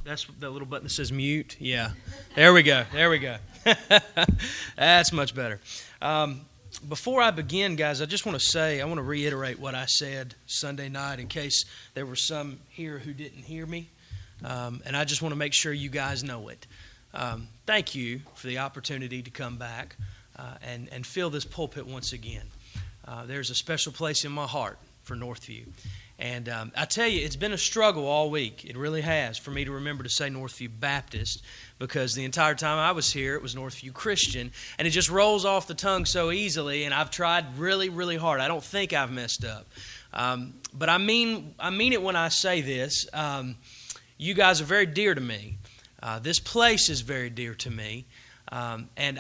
That's the little button that says mute. Yeah. There we go. There we go. That's much better. Before I begin, guys, I just want to reiterate what I said Sunday night in case there were some here who didn't hear me. And I just want to make sure you guys know it. Thank you for the opportunity to come back and fill this pulpit once again. There's a special place in my heart for Northview. And I tell you, it's been a struggle all week. It really has for me to remember to say Northview Baptist because the entire time I was here, it was Northview Christian. And it just rolls off the tongue so easily, and I've tried really, really hard. I don't think I've messed up. But I mean it when I say this. You guys are very dear to me. This place is very dear to me. And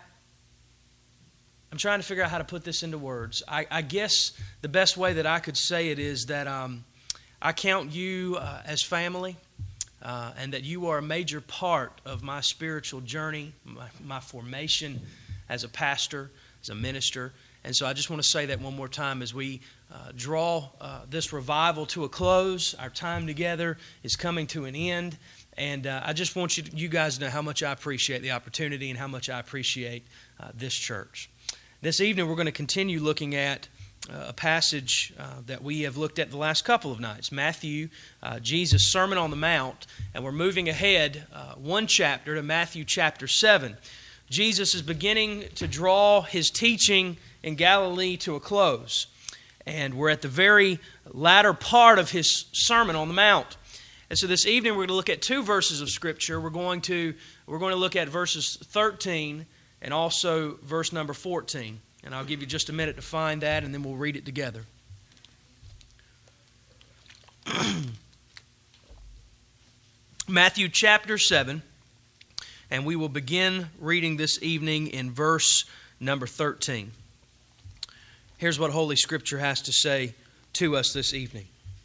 I'm trying to figure out how to put this into words. I guess the best way that I could say it is that I count you as family and that you are a major part of my spiritual journey, my formation as a pastor, as a minister. And so I just want to say that one more time as we draw this revival to a close. Our time together is coming to an end. And I just want you guys to know how much I appreciate the opportunity and how much I appreciate this church. This evening we're going to continue looking at a passage that we have looked at the last couple of nights. Matthew, Jesus' Sermon on the Mount, and we're moving ahead one chapter to Matthew chapter 7. Jesus is beginning to draw his teaching in Galilee to a close. And we're at the very latter part of his Sermon on the Mount. And so this evening we're going to look at two verses of Scripture. We're going to look at verses 13 and also verse number 14. And I'll give you just a minute to find that, and then we'll read it together. Matthew chapter 7, and we will begin reading this evening in verse number 13. Here's what Holy Scripture has to say to us this evening.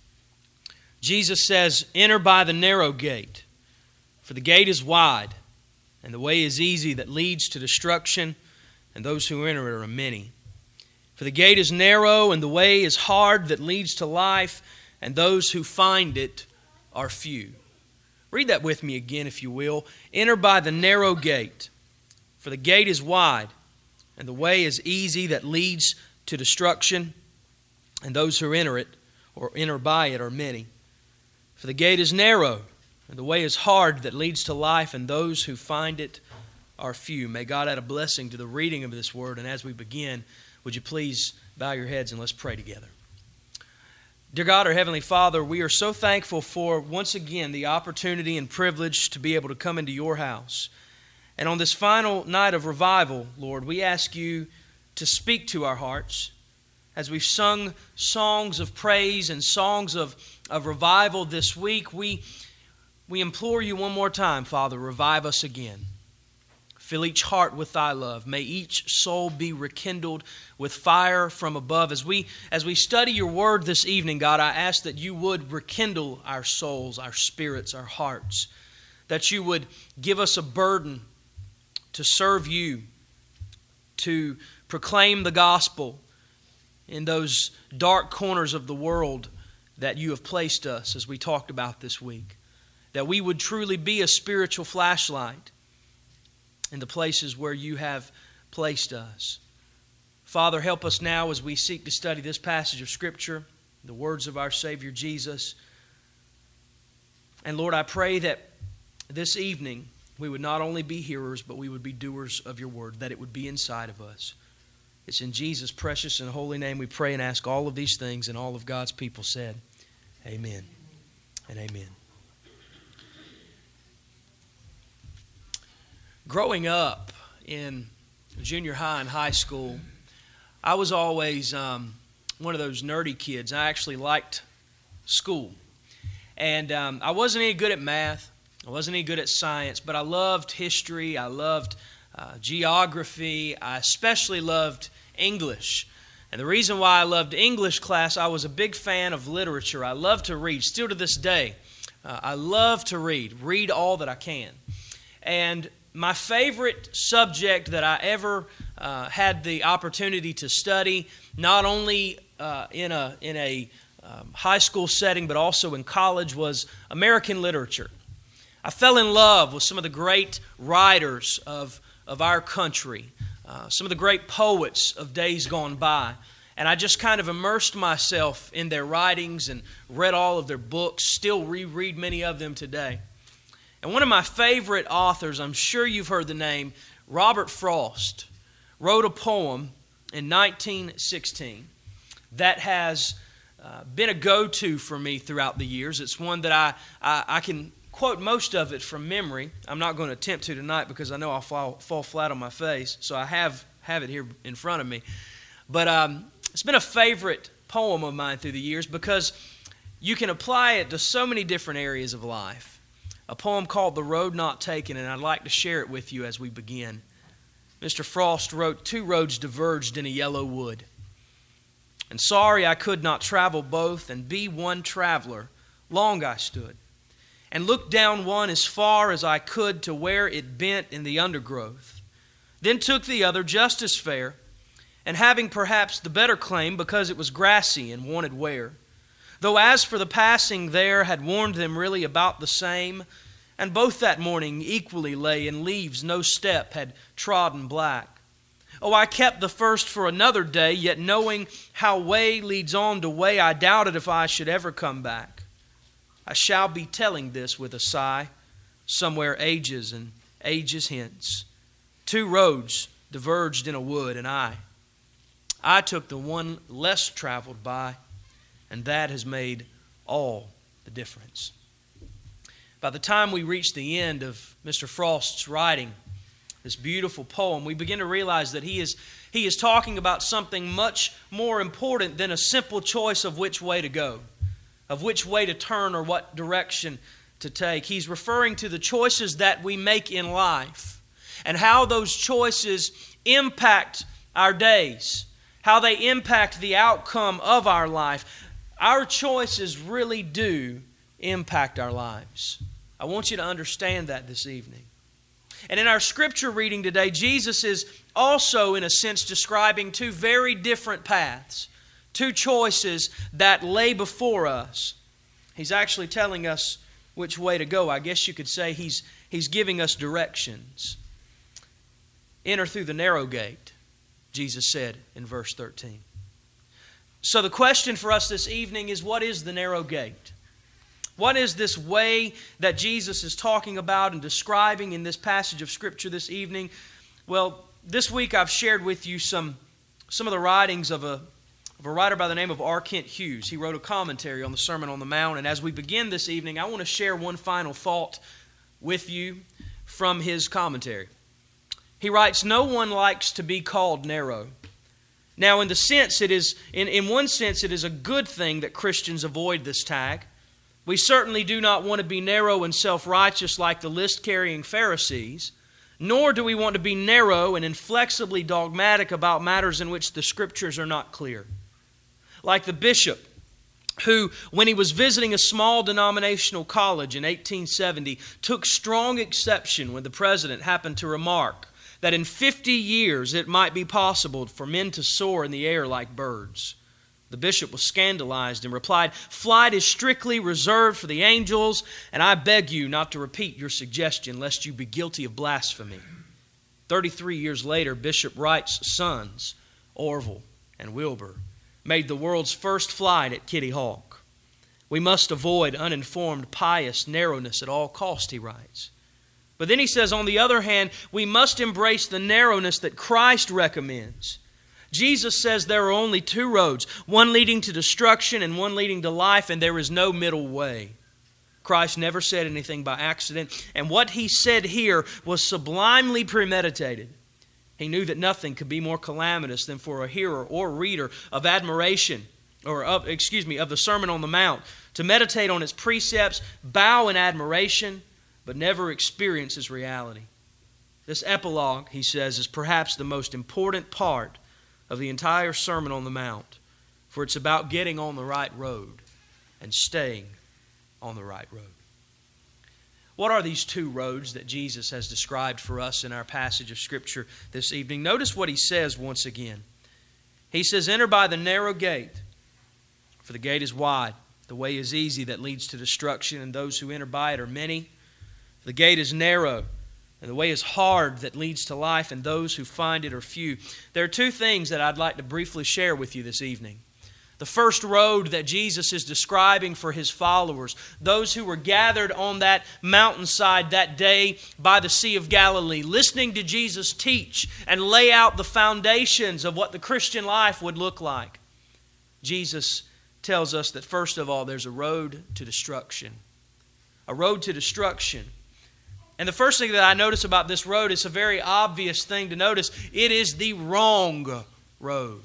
Jesus says, "Enter by the narrow gate, for the gate is wide, and the way is easy that leads to destruction, and those who enter it are many. For the gate is narrow, and the way is hard that leads to life, and those who find it are few." Read that with me again, if you will. "Enter by the narrow gate, for the gate is wide, and the way is easy that leads to destruction, and those who enter it, or enter by it, are many. For the gate is narrow, and the way is hard that leads to life, and those who find it are few." May God add a blessing to the reading of this word. And as we begin, would you please bow your heads and let's pray together. Dear God, our Heavenly Father, we are so thankful for once again the opportunity and privilege to be able to come into your house. And on this final night of revival, Lord, we ask you to speak to our hearts. As we've sung songs of praise and songs of revival this week, we implore you one more time, Father, revive us again. Fill each heart with thy love. May each soul be rekindled with fire from above. As we study your word this evening, God, I ask that you would rekindle our souls, our spirits, our hearts. That you would give us a burden to serve you, to proclaim the gospel in those dark corners of the world that you have placed us, as we talked about this week. That we would truly be a spiritual flashlight in the places where you have placed us. Father, help us now as we seek to study this passage of Scripture, the words of our Savior Jesus. And Lord, I pray that this evening we would not only be hearers, but we would be doers of your word, that it would be inside of us. It's in Jesus' precious and holy name we pray and ask all of these things, and all of God's people said, amen and amen. Growing up in junior high and high school, I was always one of those nerdy kids. I actually liked school. And I wasn't any good at math. I wasn't any good at science, but I loved history. I loved geography. I especially loved English. And the reason why I loved English class, I was a big fan of literature. I love to read. Still to this day, I love to read all that I can. And my favorite subject that I ever had the opportunity to study, not only in a high school setting but also in college, was American literature. I fell in love with some of the great writers of our country, some of the great poets of days gone by. And I just kind of immersed myself in their writings and read all of their books, still reread many of them today. And one of my favorite authors, I'm sure you've heard the name, Robert Frost, wrote a poem in 1916 that has been a go-to for me throughout the years. It's one that I can quote most of it from memory. I'm not going to attempt to tonight because I know I'll fall flat on my face, so I have it here in front of me. But it's been a favorite poem of mine through the years because you can apply it to so many different areas of life. A poem called The Road Not Taken, and I'd like to share it with you as we begin. Mr. Frost wrote, "Two roads diverged in a yellow wood. And sorry I could not travel both and be one traveler. Long I stood, and looked down one as far as I could to where it bent in the undergrowth. Then took the other just as fair, and having perhaps the better claim because it was grassy and wanted wear. Though as for the passing there had warned them really about the same, and both that morning equally lay in leaves no step had trodden black. Oh, I kept the first for another day, yet knowing how way leads on to way, I doubted if I should ever come back. I shall be telling this with a sigh, somewhere ages and ages hence. Two roads diverged in a wood, and I took the one less traveled by, and that has made all the difference." By the time we reach the end of Mr. Frost's writing this beautiful poem, we begin to realize that he is talking about something much more important than a simple choice of which way to go, of which way to turn or what direction to take. He's referring to the choices that we make in life and how those choices impact our days, how they impact the outcome of our life. Our choices really do impact our lives. I want you to understand that this evening. And in our scripture reading today, Jesus is also, in a sense, describing two very different paths, two choices that lay before us. He's actually telling us which way to go. I guess you could say he's giving us directions. Enter through the narrow gate, Jesus said in verse 13. So the question for us this evening is, what is the narrow gate? What is this way that Jesus is talking about and describing in this passage of Scripture this evening? Well, this week I've shared with you some of the writings of a writer by the name of R. Kent Hughes. He wrote a commentary on the Sermon on the Mount, and as we begin this evening, I want to share one final thought with you from his commentary. He writes, "No one likes to be called narrow. Now, in one sense, it is a good thing that Christians avoid this tag. We certainly do not want to be narrow and self-righteous like the list-carrying Pharisees, nor do we want to be narrow and inflexibly dogmatic about matters in which the Scriptures are not clear. Like the bishop who, when he was visiting a small denominational college in 1870, took strong exception when the president happened to remark that in 50 years it might be possible for men to soar in the air like birds. The bishop was scandalized and replied, 'Flight is strictly reserved for the angels, and I beg you not to repeat your suggestion lest you be guilty of blasphemy.' 33 years later, Bishop Wright's sons, Orville and Wilbur, made the world's first flight at Kitty Hawk. We must avoid uninformed, pious narrowness at all cost," he writes. But then he says, on the other hand, we must embrace the narrowness that Christ recommends. Jesus says there are only two roads, one leading to destruction and one leading to life, and there is no middle way. Christ never said anything by accident, and what he said here was sublimely premeditated. He knew that nothing could be more calamitous than for a hearer or reader of the Sermon on the Mount to meditate on its precepts, bow in admiration, but never experience its reality. This epilogue, he says, is perhaps the most important part of the entire Sermon on the Mount, for it's about getting on the right road and staying on the right road. What are these two roads that Jesus has described for us in our passage of Scripture this evening? Notice what he says once again. He says, "Enter by the narrow gate, for the gate is wide. The way is easy that leads to destruction, and those who enter by it are many. The gate is narrow, and the way is hard that leads to life, and those who find it are few. There are two things that I'd like to briefly share with you this evening. The first road that Jesus is describing for His followers, those who were gathered on that mountainside that day by the Sea of Galilee, listening to Jesus teach and lay out the foundations of what the Christian life would look like. Jesus tells us that first of all, there's a road to destruction. A road to destruction. And the first thing that I notice about this road is a very obvious thing to notice. It is the wrong road.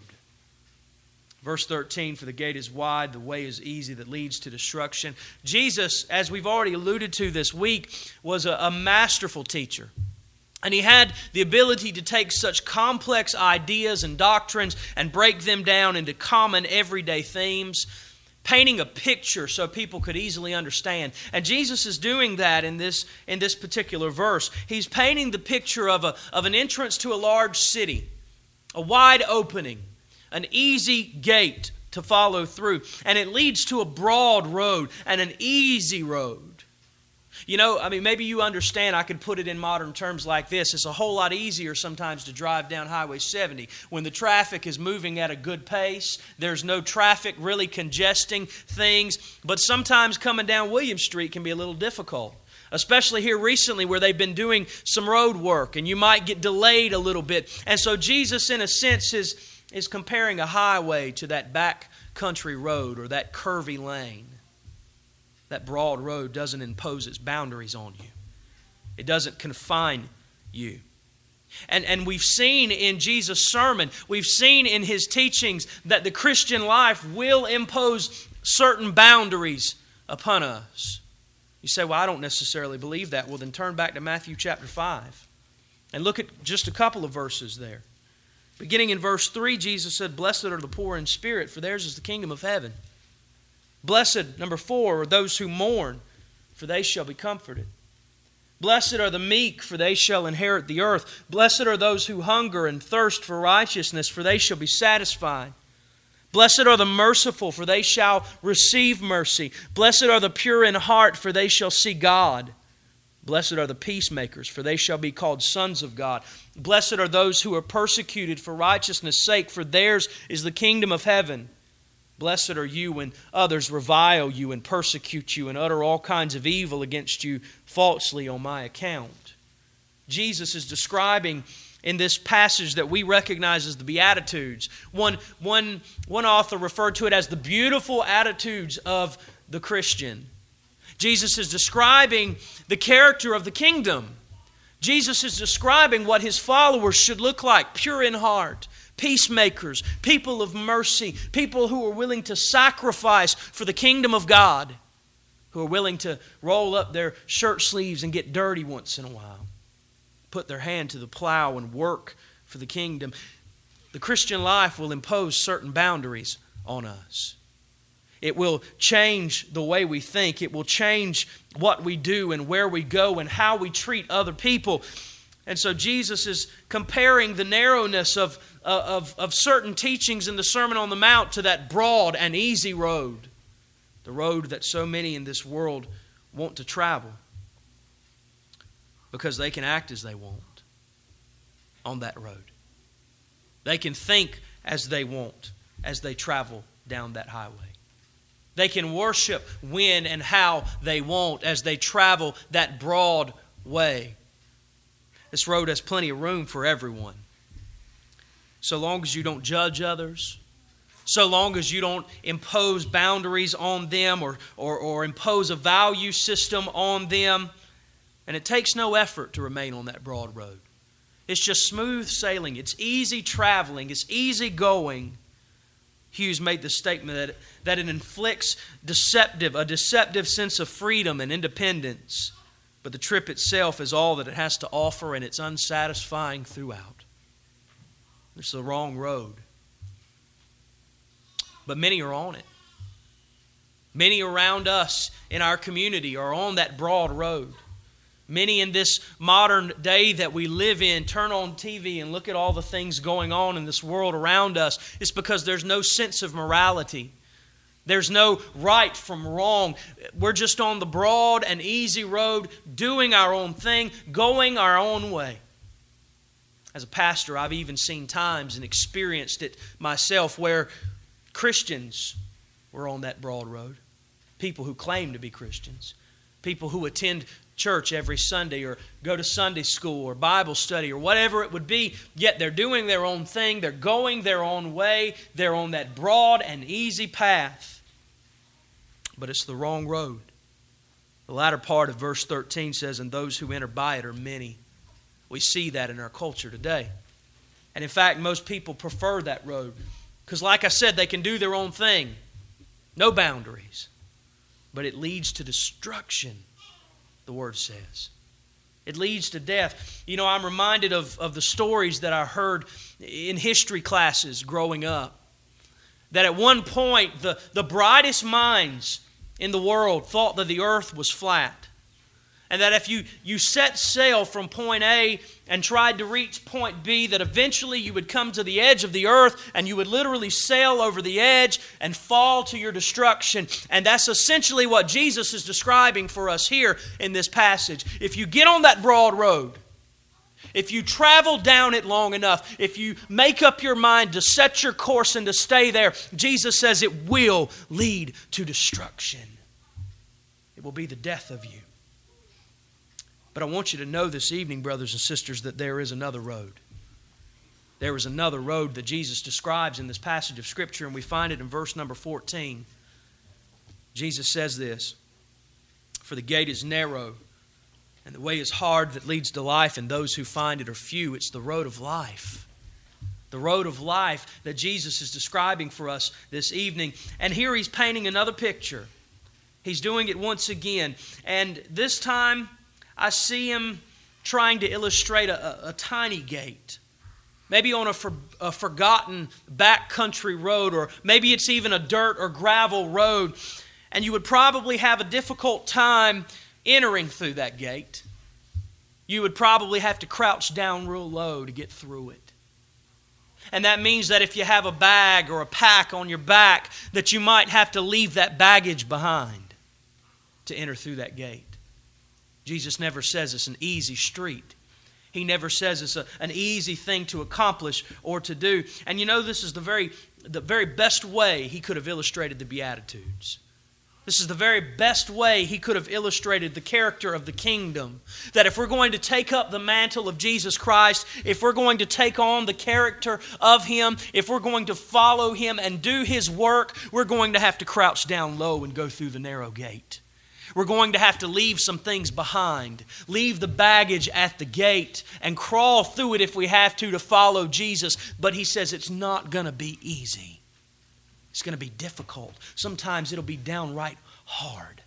Verse 13, for the gate is wide, the way is easy that leads to destruction. Jesus, as we've already alluded to this week, was a masterful teacher. And He had the ability to take such complex ideas and doctrines and break them down into common everyday themes, painting a picture so people could easily understand. And Jesus is doing that in this particular verse. He's painting the picture of an entrance to a large city, a wide opening, an easy gate to follow through. And it leads to a broad road and an easy road. You know, maybe you understand, I could put it in modern terms like this. It's a whole lot easier sometimes to drive down Highway 70 when the traffic is moving at a good pace. There's no traffic really congesting things. But sometimes coming down Williams Street can be a little difficult. Especially here recently where they've been doing some road work and you might get delayed a little bit. And so Jesus, in a sense, is comparing a highway to that back country road or that curvy lane. That broad road doesn't impose its boundaries on you. It doesn't confine you. And we've seen in Jesus' sermon, we've seen in His teachings that the Christian life will impose certain boundaries upon us. You say, well, I don't necessarily believe that. Well, then turn back to Matthew chapter 5 and look at just a couple of verses there. Beginning in verse 3, Jesus said, blessed are the poor in spirit, for theirs is the kingdom of heaven. Blessed, number 4, are those who mourn, for they shall be comforted. Blessed are the meek, for they shall inherit the earth. Blessed are those who hunger and thirst for righteousness, for they shall be satisfied. Blessed are the merciful, for they shall receive mercy. Blessed are the pure in heart, for they shall see God. Blessed are the peacemakers, for they shall be called sons of God. Blessed are those who are persecuted for righteousness' sake, for theirs is the kingdom of heaven. Blessed are you when others revile you and persecute you and utter all kinds of evil against you falsely on my account. Jesus is describing in this passage that we recognize as the Beatitudes. One author referred to it as the beautiful attitudes of the Christian. Jesus is describing the character of the kingdom. Jesus is describing what His followers should look like, pure in heart, peacemakers, people of mercy, people who are willing to sacrifice for the kingdom of God, who are willing to roll up their shirt sleeves and get dirty once in a while, put their hand to the plow and work for the kingdom. The Christian life will impose certain boundaries on us. It will change the way we think. It will change what we do and where we go and how we treat other people. And so Jesus is comparing the narrowness of certain teachings in the Sermon on the Mount to that broad and easy road. The road that so many in this world want to travel because they can act as they want on that road. They can think as they want as they travel down that highway. They can worship when and how they want as they travel that broad way. This road has plenty of room for everyone. So long as you don't judge others, so long as you don't impose boundaries on them or impose a value system on them. And it takes no effort to remain on that broad road. It's just smooth sailing. It's easy traveling. It's easy going. Hughes made the statement that it inflicts a deceptive sense of freedom and independence. But the trip itself is all that it has to offer, and it's unsatisfying throughout. It's the wrong road. But many are on it. Many around us in our community are on that broad road. Many in this modern day that we live in turn on TV and look at all the things going on in this world around us. It's because there's no sense of morality. There's no right from wrong. We're just on the broad and easy road, doing our own thing, going our own way. As a pastor, I've even seen times and experienced it myself where Christians were on that broad road. People who claim to be Christians. People who attend church every Sunday or go to Sunday school or Bible study or whatever it would be, yet they're doing their own thing, they're going their own way, they're on that broad and easy path. But it's the wrong road. The latter part of verse 13 says, "And those who enter by it are many." We see that in our culture today. And in fact, most people prefer that road because, like I said, they can do their own thing. No boundaries. But it leads to destruction, the Word says. It leads to death. You know, I'm reminded of the stories that I heard in history classes growing up. That at one point, the brightest minds in the world thought that the earth was flat. And that if you set sail from point A and tried to reach point B, that eventually you would come to the edge of the earth and you would literally sail over the edge and fall to your destruction. And that's essentially what Jesus is describing for us here in this passage. If you get on that broad road, if you travel down it long enough, if you make up your mind to set your course and to stay there, Jesus says it will lead to destruction. It will be the death of you. But I want you to know this evening, brothers and sisters, that there is another road. There is another road that Jesus describes in this passage of Scripture, and we find it in verse number 14. Jesus says this, "For the gate is narrow, and the way is hard that leads to life, and those who find it are few." It's the road of life. The road of life that Jesus is describing for us this evening. And here He's painting another picture. He's doing it once again. And this time, I see Him trying to illustrate a tiny gate. Maybe on a forgotten backcountry road, or maybe it's even a dirt or gravel road. And you would probably have a difficult time entering through that gate. You would probably have to crouch down real low to get through it. And that means that if you have a bag or a pack on your back, that you might have to leave that baggage behind to enter through that gate. Jesus never says it's an easy street. He never says it's an easy thing to accomplish or to do. And you know, this is the very best way He could have illustrated the Beatitudes. This is the very best way He could have illustrated the character of the kingdom. That if we're going to take up the mantle of Jesus Christ, if we're going to take on the character of Him, if we're going to follow Him and do His work, we're going to have to crouch down low and go through the narrow gate. We're going to have to leave some things behind, leave the baggage at the gate, and crawl through it if we have to follow Jesus. But He says it's not going to be easy. It's going to be difficult. Sometimes it'll be downright hard.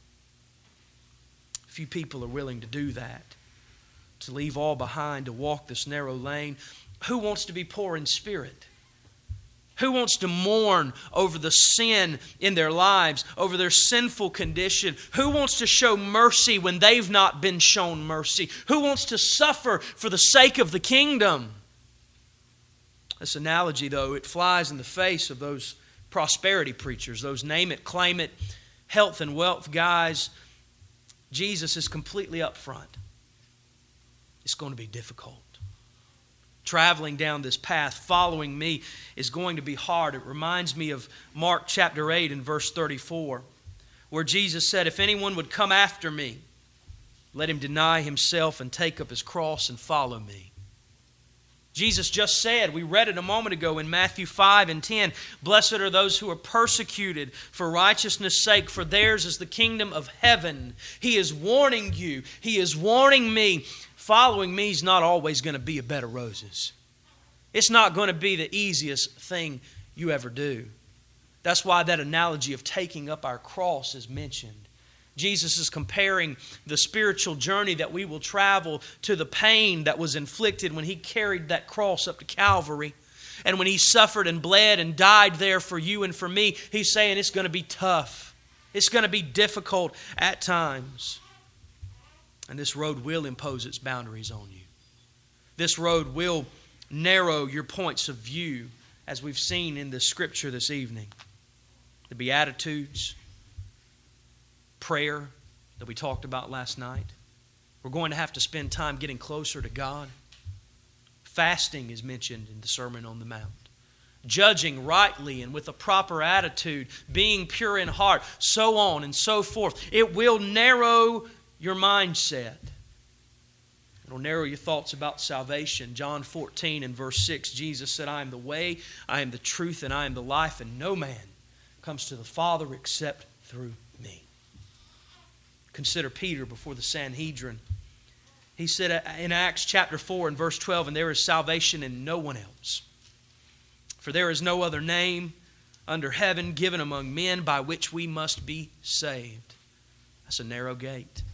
Few people are willing to do that, to leave all behind, to walk this narrow lane. Who wants to be poor in spirit? Who wants to mourn over the sin in their lives, over their sinful condition? Who wants to show mercy when they've not been shown mercy? Who wants to suffer for the sake of the kingdom? This analogy, though, it flies in the face of those prosperity preachers, those name it, claim it, health and wealth guys. Jesus is completely upfront. It's going to be difficult. Traveling down this path, following me, is going to be hard. It reminds me of Mark chapter 8 and verse 34, where Jesus said, "If anyone would come after me, let him deny himself and take up his cross and follow me." Jesus just said, we read it a moment ago in Matthew 5 and 10, "Blessed are those who are persecuted for righteousness' sake, for theirs is the kingdom of heaven." He is warning you. He is warning me. Following me is not always going to be a bed of roses. It's not going to be the easiest thing you ever do. That's why that analogy of taking up our cross is mentioned. Jesus is comparing the spiritual journey that we will travel to the pain that was inflicted when He carried that cross up to Calvary. And when He suffered and bled and died there for you and for me, He's saying it's going to be tough. It's going to be difficult at times. And this road will impose its boundaries on you. This road will narrow your points of view, as we've seen in the Scripture this evening. the Beatitudes, prayer that we talked about last night. We're going to have to spend time getting closer to God. Fasting is mentioned in the Sermon on the Mount. Judging rightly and with a proper attitude, being pure in heart, so on and so forth. It will narrow your mindset. It will narrow your thoughts about salvation. John 14 and verse 6, Jesus said, I am the way, I am the truth, and I am the life, and no man comes to the Father except through me. Consider Peter before the Sanhedrin. He said in Acts chapter 4 and verse 12, and there is salvation in no one else. For there is no other name under heaven given among men by which we must be saved. That's a narrow gate.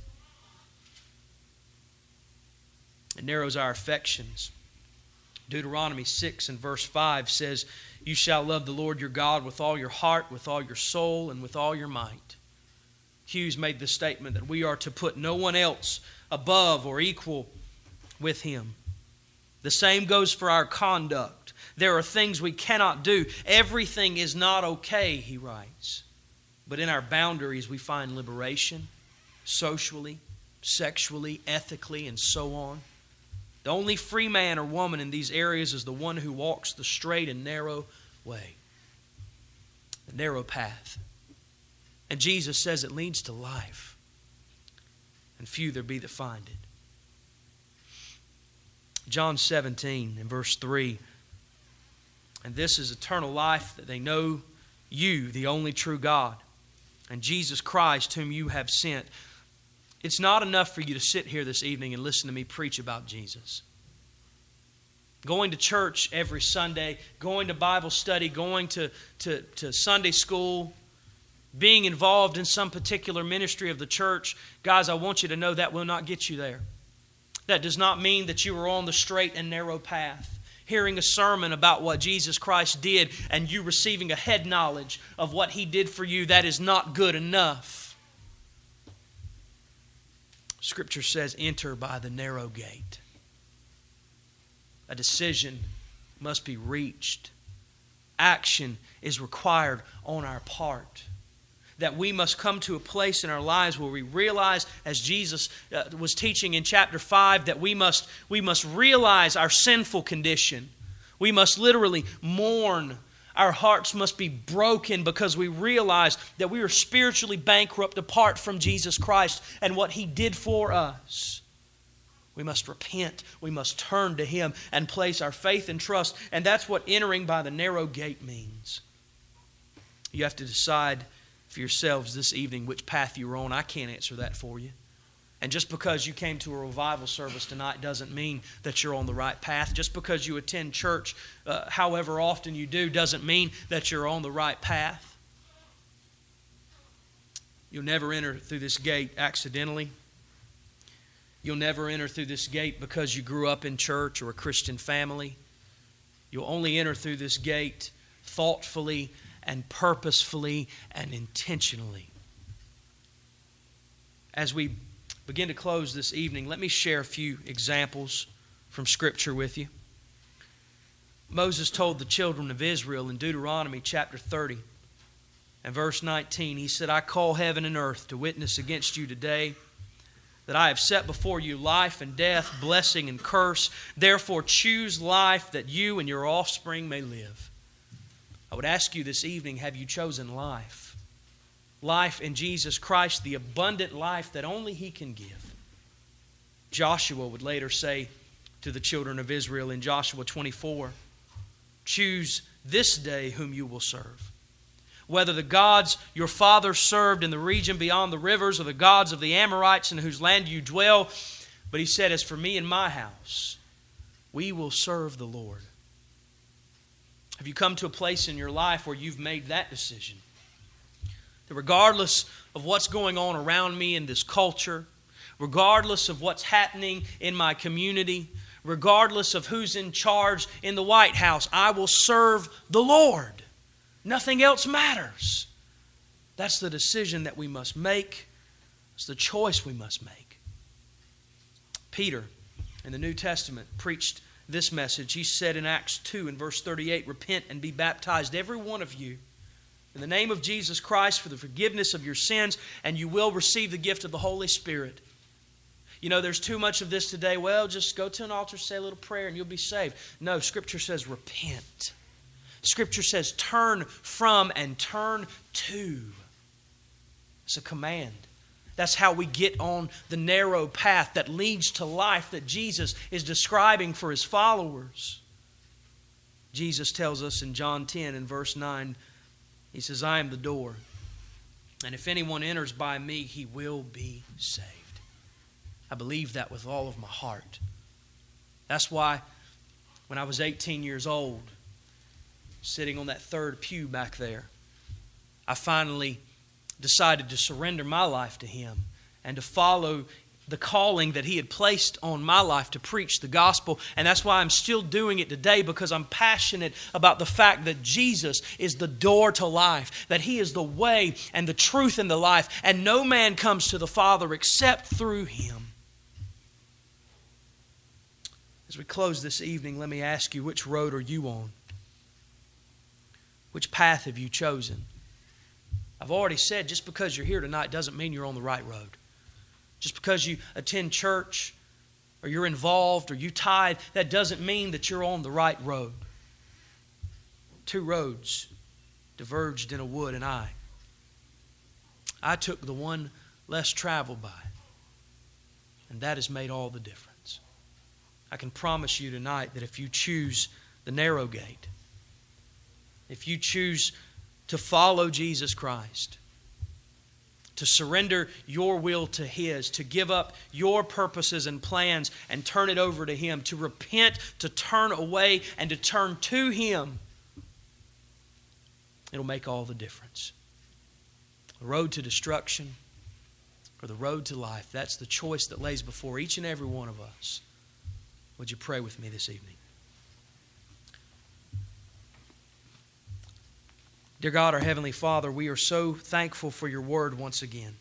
It narrows our affections. Deuteronomy 6 and verse 5 says, you shall love the Lord your God with all your heart, with all your soul, and with all your might. Hughes made the statement that we are to put no one else above or equal with Him. The same goes for our conduct. There are things we cannot do. Everything is not okay, he writes. But in our boundaries we find liberation, socially, sexually, ethically, and so on. The only free man or woman in these areas is the one who walks the straight and narrow way, the narrow path. And Jesus says it leads to life, and few there be that find it. John 17 and verse 3, and this is eternal life, that they know you, the only true God, and Jesus Christ, whom you have sent. It's not enough for you to sit here this evening and listen to me preach about Jesus. Going to church every Sunday, going to Bible study, going to Sunday school, being involved in some particular ministry of the church, guys, I want you to know that will not get you there. That does not mean that you are on the straight and narrow path. Hearing a sermon about what Jesus Christ did and you receiving a head knowledge of what He did for you, that is not good enough. Scripture says, enter by the narrow gate. A decision must be reached. Action is required on our part. That we must come to a place in our lives where we realize, as Jesus was teaching in chapter 5, that we must realize our sinful condition. We must literally mourn. Our hearts must be broken because we realize that we are spiritually bankrupt apart from Jesus Christ and what He did for us. We must repent. We must turn to Him and place our faith and trust. And that's what entering by the narrow gate means. You have to decide for yourselves this evening which path you're on. I can't answer that for you. And just because you came to a revival service tonight doesn't mean that you're on the right path. Just because you attend church however often you do doesn't mean that you're on the right path. You'll never enter through this gate accidentally. You'll never enter through this gate because you grew up in church or a Christian family. You'll only enter through this gate thoughtfully and purposefully and intentionally. As we begin to close this evening, let me share a few examples from Scripture with you. Moses told the children of Israel in Deuteronomy chapter 30 and verse 19, he said, I call heaven and earth to witness against you today that I have set before you life and death, blessing and curse. Therefore choose life that you and your offspring may live. I would ask you this evening, have you chosen life? Life in Jesus Christ, the abundant life that only He can give. Joshua would later say to the children of Israel in Joshua 24, choose this day whom you will serve. Whether the gods your fathers served in the region beyond the rivers or the gods of the Amorites in whose land you dwell. But he said, as for me and my house, we will serve the Lord. Have you come to a place in your life where you've made that decision? That regardless of what's going on around me in this culture, regardless of what's happening in my community, regardless of who's in charge in the White House, I will serve the Lord. Nothing else matters. That's the decision that we must make. It's the choice we must make. Peter, in the New Testament, preached this message. He said in Acts 2 and verse 38, repent and be baptized, every one of you, in the name of Jesus Christ for the forgiveness of your sins, and you will receive the gift of the Holy Spirit. You know, there's too much of this today. Well, just go to an altar, say a little prayer, and you'll be saved. No, Scripture says repent. Scripture says turn from and turn to. It's a command. That's how we get on the narrow path that leads to life that Jesus is describing for His followers. Jesus tells us in John 10 and verse 9, He says, I am the door, and if anyone enters by me, he will be saved. I believe that with all of my heart. That's why when I was 18 years old, sitting on that third pew back there, I finally decided to surrender my life to Him and to follow the calling that He had placed on my life to preach the gospel. And that's why I'm still doing it today, because I'm passionate about the fact that Jesus is the door to life, that He is the way and the truth and the life, and no man comes to the Father except through Him. As we close this evening, let me ask you, which road are you on? Which path have you chosen? I've already said, just because you're here tonight doesn't mean you're on the right road. Just because you attend church or you're involved or you tithe, that doesn't mean that you're on the right road. Two roads diverged in a wood, and I took the one less traveled by, and that has made all the difference. I can promise you tonight that if you choose the narrow gate, if you choose to follow Jesus Christ, to surrender your will to His, to give up your purposes and plans and turn it over to Him, to repent, to turn away and to turn to Him, it'll make all the difference. The road to destruction or the road to life, that's the choice that lays before each and every one of us. Would you pray with me this evening? Dear God, our Heavenly Father, we are so thankful for Your Word once again.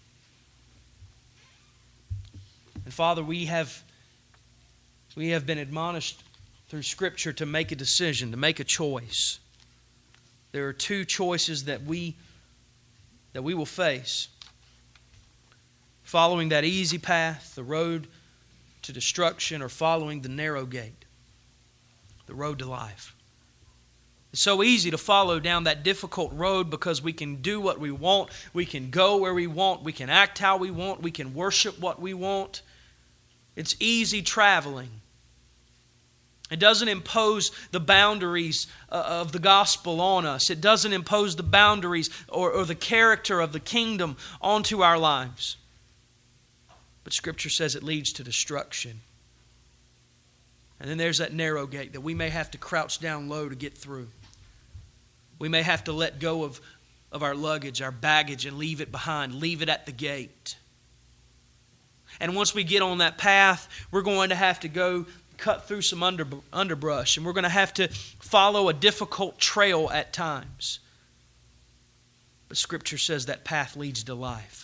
And Father, we have been admonished through Scripture to make a decision, to make a choice. There are two choices that we will face. Following that easy path, the road to destruction, or following the narrow gate, the road to life. It's so easy to follow down that difficult road because we can do what we want, we can go where we want, we can act how we want, we can worship what we want. It's easy traveling. It doesn't impose the boundaries of the gospel on us. It doesn't impose the boundaries or the character of the kingdom onto our lives. But Scripture says it leads to destruction. And then there's that narrow gate that we may have to crouch down low to get through. We may have to let go of our luggage, our baggage, and leave it behind. Leave it at the gate. And once we get on that path, we're going to have to go cut through some underbrush. And we're going to have to follow a difficult trail at times. But Scripture says that path leads to life.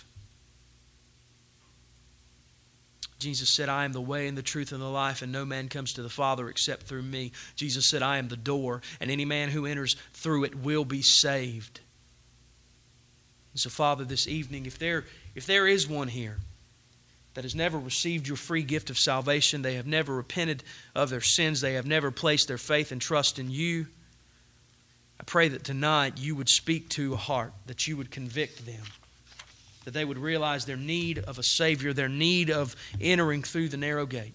Jesus said, I am the way and the truth and the life, and no man comes to the Father except through me. Jesus said, I am the door, and any man who enters through it will be saved. And so, Father, this evening, if there is one here that has never received your free gift of salvation, they have never repented of their sins, they have never placed their faith and trust in you, I pray that tonight you would speak to a heart, that you would convict them, that they would realize their need of a Savior, their need of entering through the narrow gate.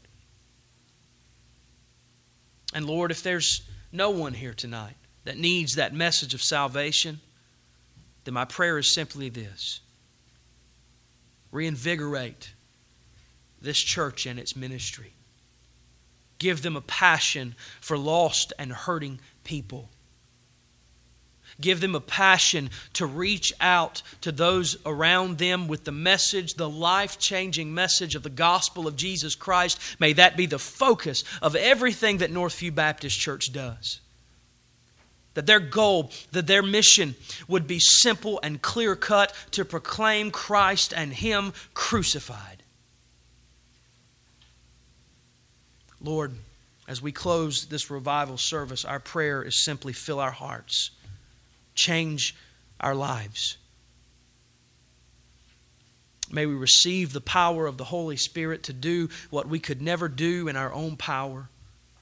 And Lord, if there's no one here tonight that needs that message of salvation, then my prayer is simply this: reinvigorate this church and its ministry. Give them a passion for lost and hurting people. Give them a passion to reach out to those around them with the message, the life-changing message of the gospel of Jesus Christ. May that be the focus of everything that Northview Baptist Church does. That their goal, that their mission would be simple and clear-cut, to proclaim Christ and Him crucified. Lord, as we close this revival service, our prayer is simply fill our hearts. Change our lives. May we receive the power of the Holy Spirit to do what we could never do in our own power.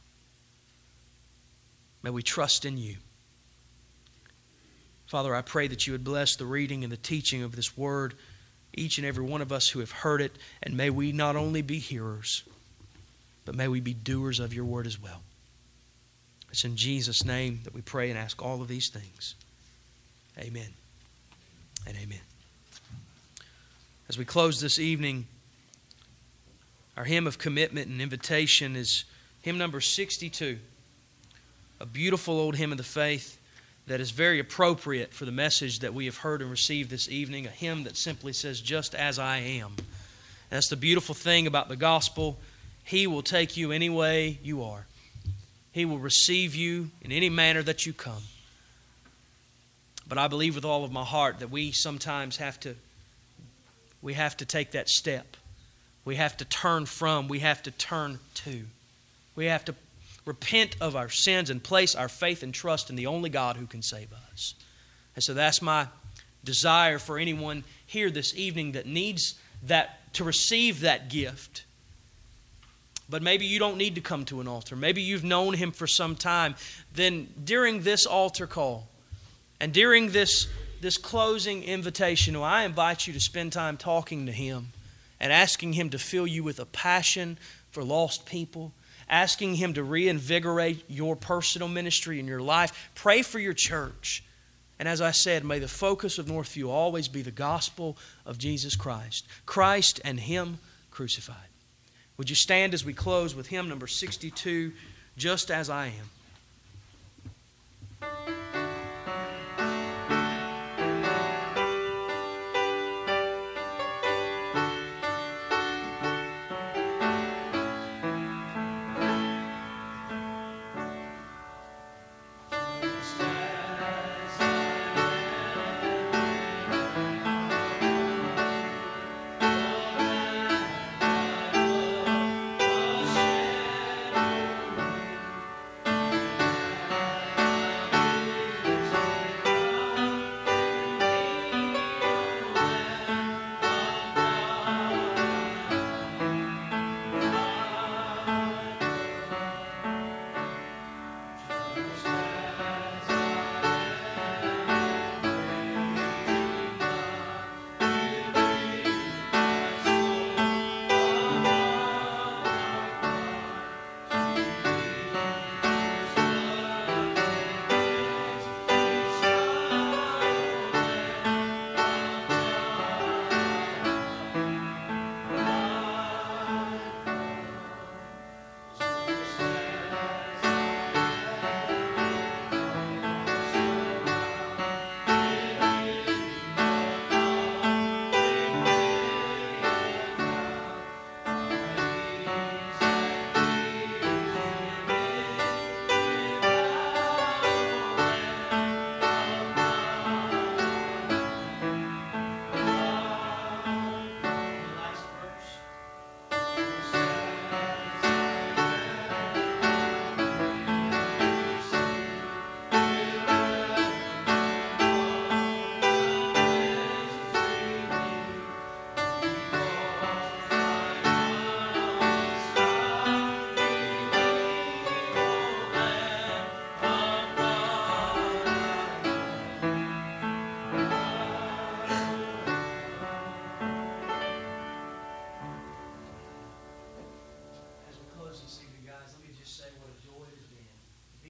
May we trust in You. Father, I pray that You would bless the reading and the teaching of this word, each and every one of us who have heard it, and may we not only be hearers, but may we be doers of Your word as well. It's in Jesus' name that we pray and ask all of these things. Amen and amen. As we close this evening, our hymn of commitment and invitation is hymn number 62, a beautiful old hymn of the faith that is very appropriate for the message that we have heard and received this evening, a hymn that simply says, "Just as I am." And that's the beautiful thing about the gospel. He will take you any way you are. He will receive you in any manner that you come. But I believe with all of my heart that we sometimes have to take that step. We have to turn from, we have to turn to. We have to repent of our sins and place our faith and trust in the only God who can save us. And so that's my desire for anyone here this evening that needs that, to receive that gift. But maybe you don't need to come to an altar. Maybe you've known Him for some time. Then during this altar call and during this closing invitation, I invite you to spend time talking to Him and asking Him to fill you with a passion for lost people, asking Him to reinvigorate your personal ministry in your life. Pray for your church. And as I said, may the focus of Northview always be the gospel of Jesus Christ. Christ and Him crucified. Would you stand as we close with hymn number 62, "Just as I Am"?